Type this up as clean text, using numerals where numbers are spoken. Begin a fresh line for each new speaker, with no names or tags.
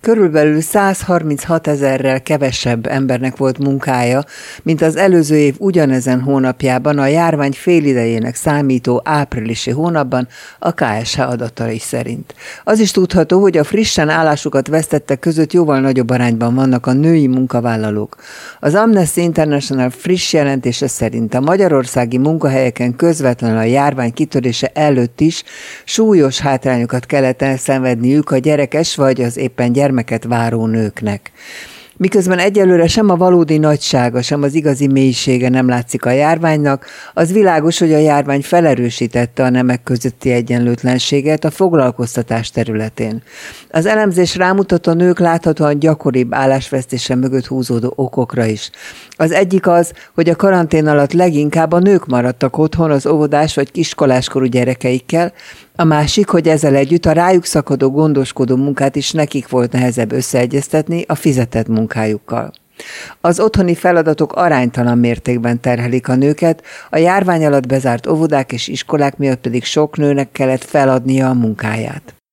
Körülbelül 136 000-rel kevesebb embernek volt munkája, mint az előző év ugyanezen hónapjában, a járvány félidejének számító áprilisi hónapban a KSH adatai szerint. Az is tudható, hogy a frissen állásukat vesztettek között jóval nagyobb arányban vannak a női munkavállalók. Az Amnesty International friss jelentése szerint a magyarországi munkahelyeken közvetlenül a járvány kitörése előtt is súlyos hátrányokat kellett elszenvedniük a gyerekes vagy az éppen gyermeket váró nőknek. Miközben egyelőre sem a valódi nagysága, sem az igazi mélysége nem látszik a járványnak, az világos, hogy a járvány felerősítette a nemek közötti egyenlőtlenséget a foglalkoztatás területén. Az elemzés rámutat a nők láthatóan gyakoribb állásvesztése mögött húzódó okokra is. Az egyik az, hogy a karantén alatt leginkább a nők maradtak otthon az óvodás vagy kiskoláskorú gyerekeikkel, a másik, hogy ezzel együtt a rájuk szakadó gondoskodó munkát is nekik volt nehezebb összeegyeztetni a fizetett munkájukkal. Az otthoni feladatok aránytalan mértékben terhelik a nőket, a járvány alatt bezárt óvodák és iskolák miatt pedig sok nőnek kellett feladnia a munkáját.